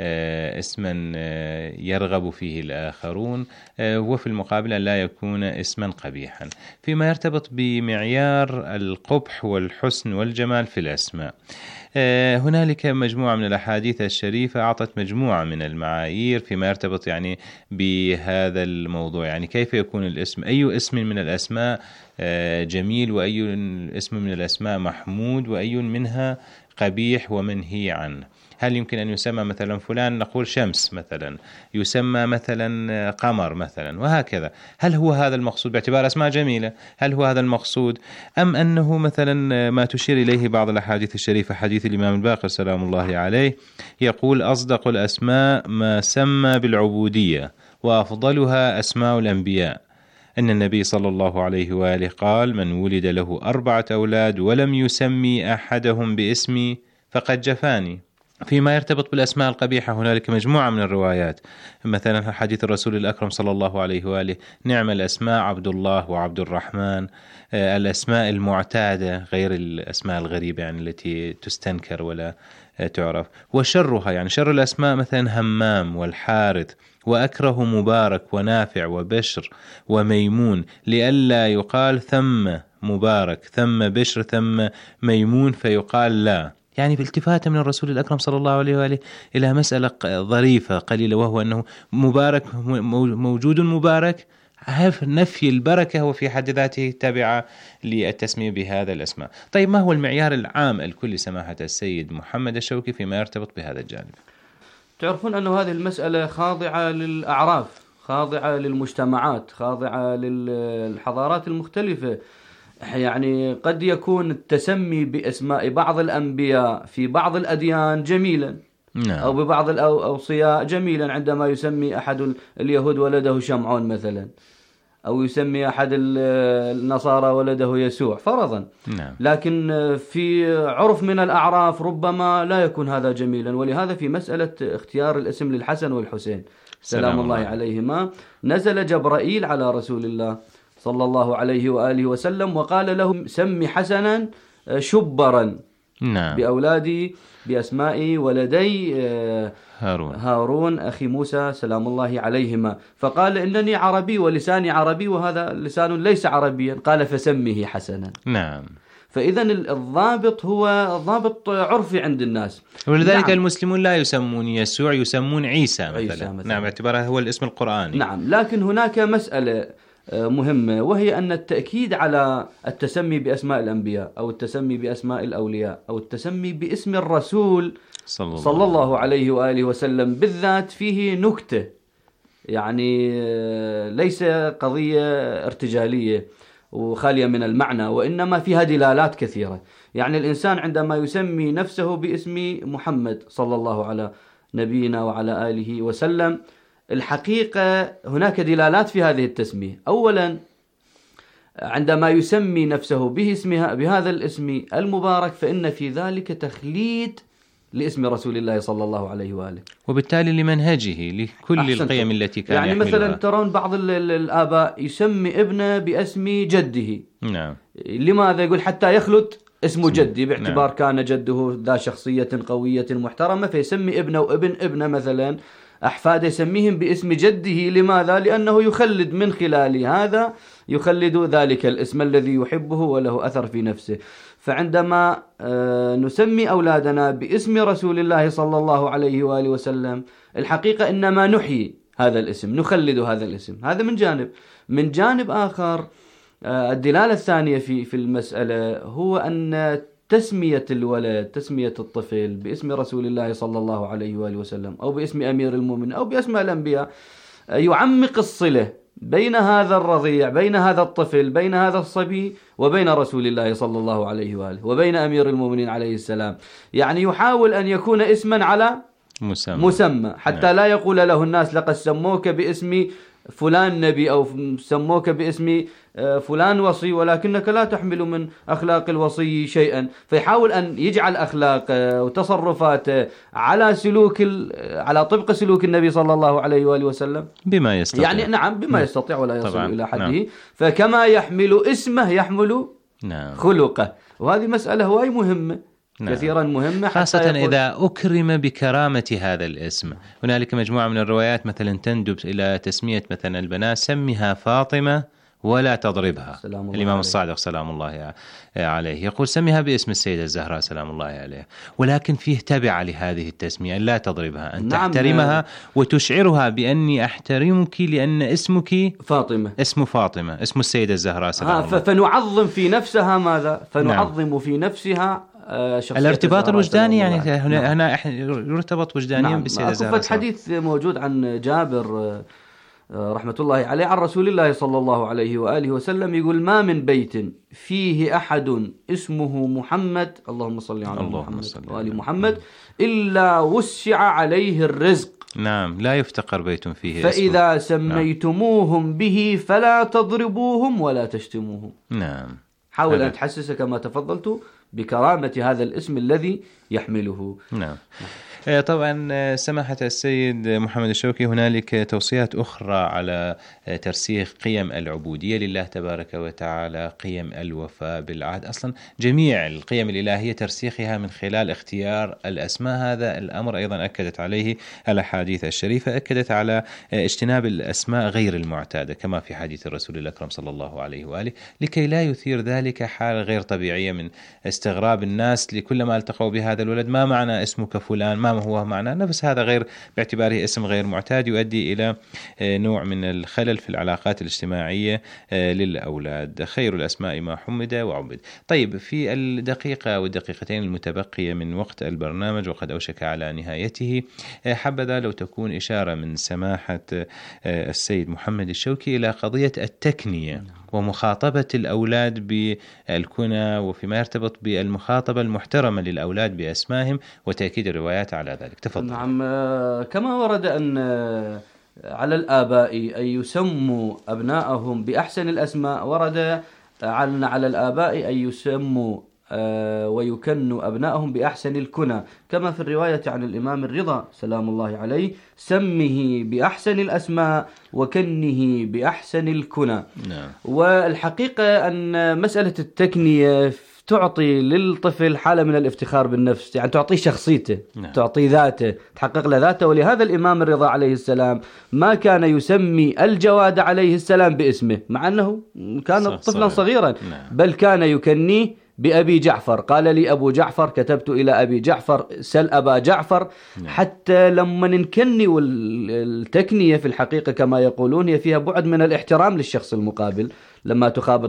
S14: اسما يرغب فيه الآخرون، وفي المقابل أن لا يكون اسما قبيحا. فيما يرتبط بمعيار القبح والحسن والجمال في الأسماء، هنالك مجموعة من الأحاديث الشريفة أعطت مجموعة من المعايير فيما يرتبط يعني بهذا الموضوع. يعني كيف يكون الاسم، أي اسم من الأسماء جميل وأي اسم من الأسماء محمود وأي منها قبيح ومنهي عنه. هل يمكن أن يسمى مثلا فلان نقول شمس مثلا، يسمى مثلا قمر مثلا، وهكذا؟ هل هو هذا المقصود باعتبار أسماء جميلة؟ هل هو هذا المقصود، أم أنه مثلا ما تشير إليه بعض الأحاديث الشريفة، حديث الإمام الباقر سلام الله عليه يقول: أصدق الأسماء ما سمى بالعبودية وأفضلها أسماء الأنبياء، أن النبي صلى الله عليه وآله قال: من ولد له أربعة أولاد ولم يسمي أحدهم باسمي فقد جفاني. فيما يرتبط بالأسماء القبيحة هنالك مجموعة من الروايات، مثلا حديث الرسول الأكرم صلى الله عليه وآله: نعم الأسماء عبد الله وعبد الرحمن، الأسماء المعتادة غير الأسماء الغريبة يعني التي تستنكر ولا تعرف. وشرها يعني شر الأسماء مثلا همام والحارث، وأكره مبارك ونافع وبشر وميمون، لئلا يقال ثم مبارك ثم بشر ثم ميمون فيقال لا. يعني بالتفاتة من الرسول الأكرم صلى الله عليه وآله إلى مسألة ظريفة قليلة، وهو أنه مبارك موجود مبارك، نفي البركة هو في حد ذاته تابعة للتسمية بهذا الأسماء. طيب ما هو المعيار العام الكل سماحة السيد محمد الشوكي فيما يرتبط بهذا الجانب؟
S15: تعرفون أن هذه المسألة خاضعة للأعراف، خاضعة للمجتمعات، خاضعة للحضارات المختلفة. يعني قد يكون التسمي بأسماء بعض الأنبياء في بعض الأديان جميلا، نعم. أو ببعض الأوصياء جميلا، عندما يسمي أحد اليهود ولده شمعون مثلا، أو يسمي أحد النصارى ولده يسوع فرضا، نعم. لكن في عرف من الأعراف ربما لا يكون هذا جميلا. ولهذا في مسألة اختيار الاسم للحسن والحسين سلام, سلام الله عليهما نزل جبرائيل على رسول الله صلى الله عليه وآله وسلم وقال له: سمي حسنا شبرا، نعم. بأولادي بأسماء ولدي هارون هارون أخي موسى سلام الله عليهما. فقال: إنني عربي ولساني عربي وهذا لسان ليس عربيا. قال: فسمه حسنا، نعم. فإذا الضابط هو ضابط عرفي عند الناس،
S14: ولذلك نعم. المسلمون لا يسمون يسوع، يسمون عيسى مثلا, عيسى مثلا. نعم، اعتباره هو الاسم القرآني،
S15: نعم. لكن هناك مسألة مهمة، وهي أن التأكيد على التسمي بأسماء الأنبياء أو التسمي بأسماء الأولياء أو التسمي باسم الرسول صلى الله, صلى الله عليه وآله وسلم بالذات فيه نكتة، يعني ليس قضية ارتجالية وخالية من المعنى، وإنما فيها دلالات كثيرة. يعني الإنسان عندما يسمي نفسه باسم محمد صلى الله على نبينا وعلى آله وسلم، الحقيقة هناك دلالات في هذه التسمية. أولا، عندما يسمي نفسه باسمها بهذا الاسم المبارك فإن في ذلك تخليد لاسم رسول الله صلى الله عليه وآله،
S14: وبالتالي لمنهجه لكل أحسنت. القيم التي كان
S15: يعني
S14: يحملها.
S15: مثلا ترون بعض الآباء يسمي ابنه باسم جده، نعم. لماذا؟ يقول حتى يخلد اسمه جدي، باعتبار نعم. كان جده ذا شخصية قوية محترمة، فيسمي ابنه وابن ابنه مثلا أحفاده يسميهم باسم جده. لماذا؟ لأنه يخلد من خلال هذا يخلد ذلك الاسم الذي يحبه وله أثر في نفسه. فعندما نسمي أولادنا باسم رسول الله صلى الله عليه وآله وسلم، الحقيقة إنما نحيي هذا الاسم، نخلد هذا الاسم. هذا من جانب. من جانب آخر، الدلالة الثانية في في المسألة هو أن تسمية الولد، تسمية الطفل باسم رسول الله صلى الله عليه وآله وسلم أو باسم أمير المؤمنين أو باسم الأنبياء يعمق الصلة بين هذا الرضيع، بين هذا الطفل، بين هذا الصبي وبين رسول الله صلى الله عليه وآله وبين أمير المؤمنين عليه السلام. يعني يحاول أن يكون اسما على مسمى, مسمى حتى نعم. لا يقول له الناس لقد سموك باسم فلان نبي أو سموك باسم فلان وصي ولكنك لا تحمل من أخلاق الوصي شيئا. فيحاول أن يجعل أخلاق وتصرفاته على سلوك على طبق سلوك النبي صلى الله عليه وآله وسلم
S14: بما يستطيع،
S15: يعني نعم بما نعم. يستطيع ولا يصل طبعا. إلى حده نعم. فكما يحمل اسمه يحمل نعم. خلقه. وهذه مسألة هواي مهمة نعم. كثيرا مهمة،
S14: خاصة إذا أكرم بكرامة هذا الاسم. هنالك مجموعة من الروايات مثلا تندب إلى تسمية مثلا البنات: سمها فاطمة ولا تضربها. الإمام الصادق سلام الله عليه يقول: سمها باسم السيدة الزهراء سلام الله عليها، ولكن فيه تبع لهذه التسمية: أن لا تضربها، أن نعم. تحترمها وتشعرها بأني أحترمك لأن اسمك
S15: فاطمة،
S14: اسم فاطمة، اسم السيدة الزهراء سلام
S15: آه
S14: الله.
S15: فنعظم في نفسها ماذا؟ فنعظم نعم. في نفسها
S14: الارتباط الوجداني، يعني هنا هنا يرتبط وجدانيا
S15: نعم.
S14: بالسيدة الزهراء.
S15: حديث موجود عن جابر رحمة الله عليه عن رسول الله صلى الله عليه وآله وسلم يقول: ما من بيت فيه أحد اسمه محمد، اللهم صل على محمد وآل محمد، إلا وسع عليه الرزق.
S14: نعم، لا يفتقر بيت فيه
S15: فإذا سميتموهم نعم. به فلا تضربوهم ولا تشتموهم.
S14: نعم.
S15: حاول هذا. أن تحسس كما تفضلت بكرامة هذا الاسم الذي يحمله.
S14: نعم. طبعا سماحة السيد محمد الشوكي، هنالك توصيات أخرى على ترسيخ قيم العبودية لله تبارك وتعالى، قيم الوفاء بالعهد، أصلا جميع القيم الإلهية ترسيخها من خلال اختيار الأسماء. هذا الأمر أيضا أكدت عليه الأحاديث الشريفة، أكدت على اجتناب الأسماء غير المعتادة كما في حديث الرسول الأكرم صلى الله عليه وآله، لكي لا يثير ذلك حال غير طبيعية من استغراب الناس لكل ما التقوا بهذا الولد، ما معنى اسمك فلان، ما هو معنى نفس هذا، غير باعتباره اسم غير معتاد يؤدي إلى نوع من الخلل في العلاقات الاجتماعية للأولاد. خير الأسماء ما حمد وعبد. طيب، في الدقيقة والدقيقتين المتبقية من وقت البرنامج وقد أوشك على نهايته، حبذا لو تكون إشارة من سماحة السيد محمد الشوكي إلى قضية التكنية ومخاطبة الأولاد بالكنى وفيما يرتبط بالمخاطبة المحترمة للأولاد بأسمائهم وتأكيد الروايات على ذلك. تفضل.
S15: نعم، كما ورد أن على الآباء أن يسموا أبنائهم بأحسن الأسماء، ورد عن على الآباء أن يسموا ويكنوا أبنائهم بأحسن الكنى، كما في الرواية عن الإمام الرضا سلام الله عليه: سمه بأحسن الأسماء وكنه بأحسن الكنى.
S14: نعم.
S15: والحقيقة أن مسألة التكنية تعطي للطفل حالة من الافتخار بالنفس، يعني تعطيه شخصيته. نعم. تعطيه ذاته، تحقق له ذاته. ولهذا الإمام الرضا عليه السلام ما كان يسمي الجواد عليه السلام باسمه مع أنه كان طفلا صغيرا.
S14: نعم.
S15: بل كان يكنيه بأبي جعفر. قال لي أبو جعفر، كتبت إلى أبي جعفر سل أبا جعفر. نعم. حتى لما نكني، والتكنية في الحقيقة كما يقولون هي فيها بعد من الاحترام للشخص المقابل. لما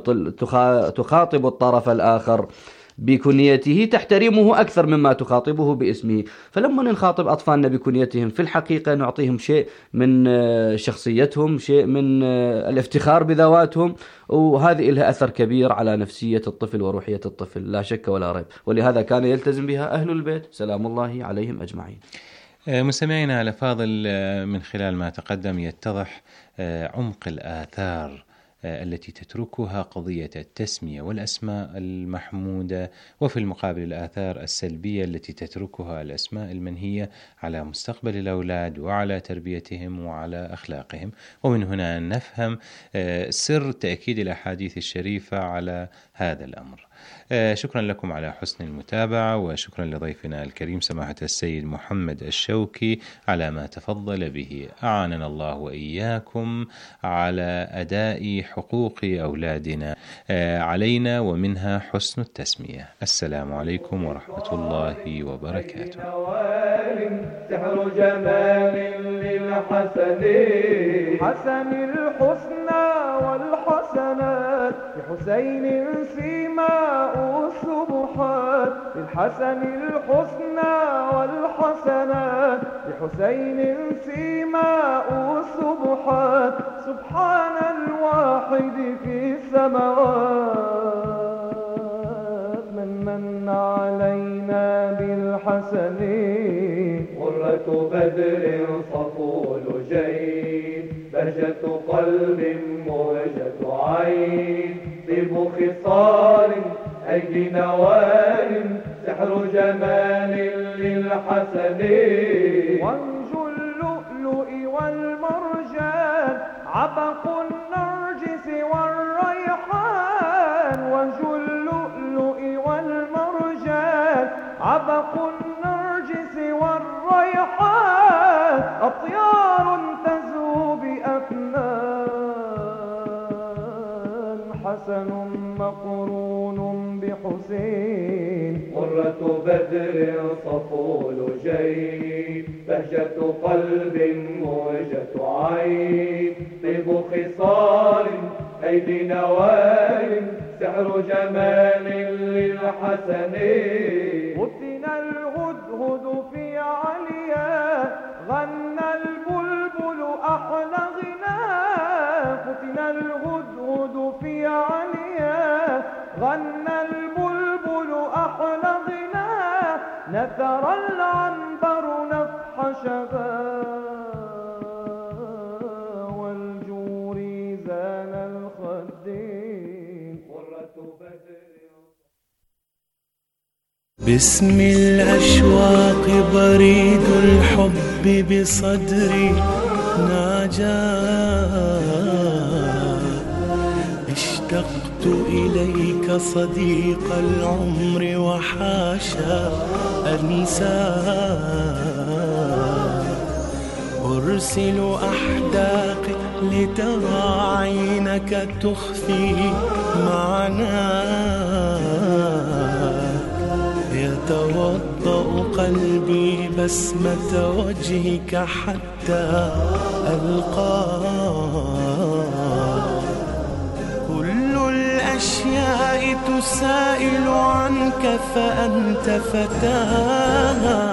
S15: تخاطب الطرف الآخر بكنيته تحترمه أكثر مما تخاطبه باسمه. فلما نخاطب أطفالنا بكنيتهم في الحقيقة نعطيهم شيء من شخصيتهم، شيء من الافتخار بذواتهم، وهذه لها أثر كبير على نفسية الطفل وروحية الطفل لا شك ولا ريب. ولهذا كان يلتزم بها أهل البيت سلام الله عليهم أجمعين.
S14: مستمعينا الأفاضل، من خلال ما تقدم يتضح عمق الآثار التي تتركها قضية التسمية والأسماء المحمودة، وفي المقابل الآثار السلبية التي تتركها الأسماء المنهية على مستقبل الأولاد وعلى تربيتهم وعلى أخلاقهم. ومن هنا نفهم سر تأكيد الأحاديث الشريفة على هذا الأمر. شكرا لكم على حسن المتابعة، وشكرا لضيفنا الكريم سماحة السيد محمد الشوكي على ما تفضل به. أعاننا الله وإياكم على أداء حقوق أولادنا علينا، ومنها حسن التسمية. السلام عليكم ورحمة الله وبركاته.
S6: سحر جمال للحسن، حسن الحسنى والحسنات، لحسين سيماء السبحات، للحسن الحسنى والحسنات، لحسين سيماء السبحات. سبحان الواحد في السماوات، من من علينا بالحسن، قرة بدر صفو لجين، بهجة قلب موجة عين، طيب خصال أيدي نوال، سحر جمال للحسن. وانج اللؤلؤ والمرجان، عبق النرجس والريحان، وانج اللؤلؤ والمرجان، عبق النرجس والريحان، أطيار تزهو بأفنان، حسن مقرون بحسين، قرة بدر صفو لجين، بهجة قلب موجة عين، طيب خصال أيدي نوال، سحر جمال للحسن. فتن الهدهد في عليا، غنى البلبل أحلى غناء، فتن الهدهد في عليا، غنى البلبل أحلى غناء، نثر العنبر نفح شباب، والجوري زان الخدين، قرة بدر. باسم الأشواق بريد الحب بصدري ناجاه، اشتقت إليك صديق العمر وحاشا أنساه، أرسل أحداقي لترى عينك تخفي معناك، يتوضأ قلبي بسمة وجهك حتى ألقاك، كل الأشياء تسائل عنك فأنت فتاها،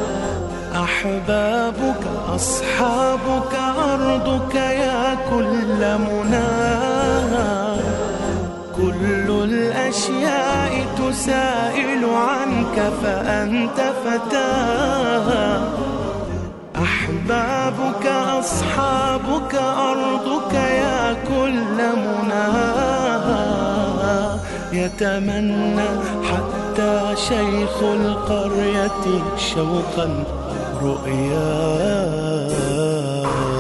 S6: أحبابك أصحابك أرضك يا كل مناها، كل الأشياء تسائل عنك فأنت فتاها، أحبابك أصحابك أرضك يا كل مناها، يتمنى حتى شيخ القرية شوقا رؤيا.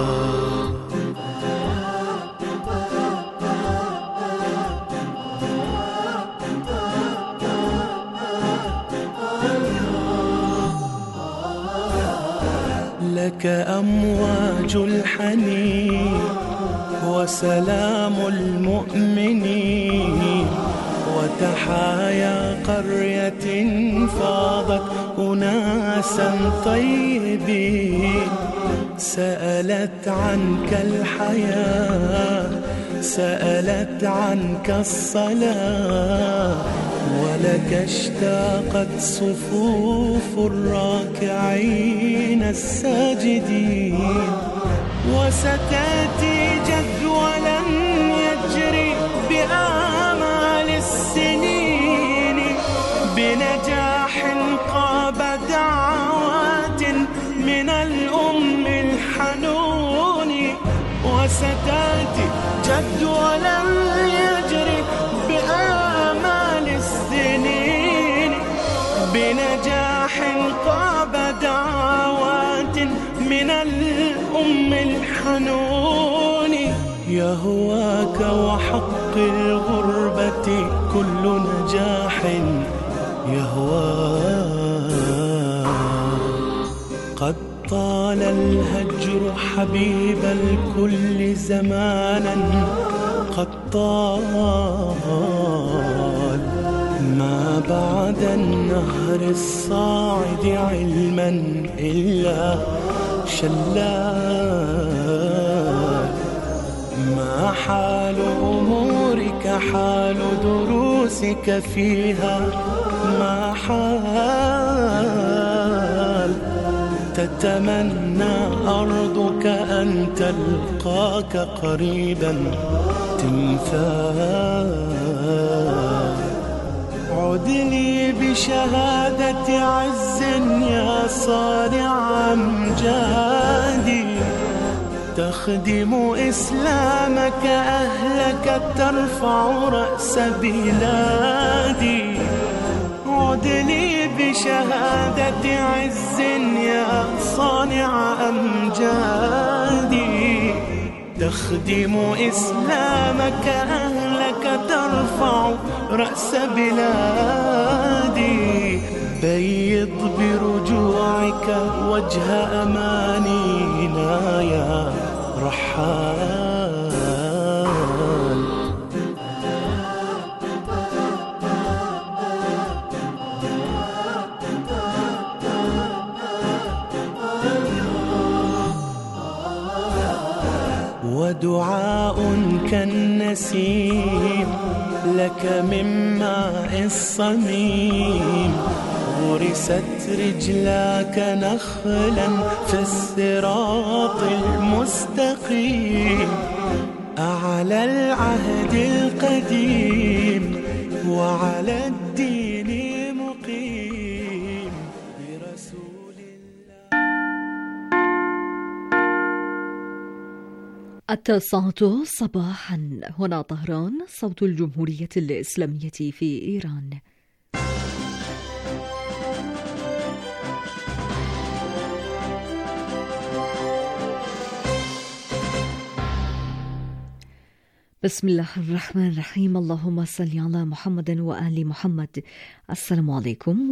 S6: لك أمواج الحنين وسلام المؤمنين، وتحايا قرية فاضت أناسا طيبين، سألت عنك الحياة سألت عنك الصلاة، ولك اشتاقت صفوف الراكعين الساجدين، وستأتي جدولا يجري بآمال السنين، بنجاح قاب دعوات من الأم الحنون، وستأتي جدولا يجري بآمال السنين، بنجاح قاب دعوات من الأم الحنون، يهواك وحق الغربة كل نجاح يهواك، قد طال الهجر حبيب الكل زمانا، قد طال ما بعد النهر الصاعد علما إلا شلال، ما حال أمورك حال دروسك فيها ما حال، تتمنى أرضك أن تلقاك قريبا تمثال، عد لي بشهادة عز يا صانع أمجادي، تخدم إسلامك أهلك ترفع رأس بلادي، عد لي بشهادة عز يا صانع أمجادي، تخدم إسلامك أهلك ترفع رأس بلادي، بيض برجوعك وجه أمانينا يا رحال. ودعاء كالنسيم لك من ماء الصميم، غرست رجلاك نخلا في الصراط المستقيم، أعلى العهد القديم وعلى الدين مقيم برسول الله.
S1: التاسعة صباحا، هنا طهران، صوت الجمهورية الإسلامية في إيران. بسم الله الرحمن الرحيم. اللهم صل على محمد وآل محمد. السلام عليكم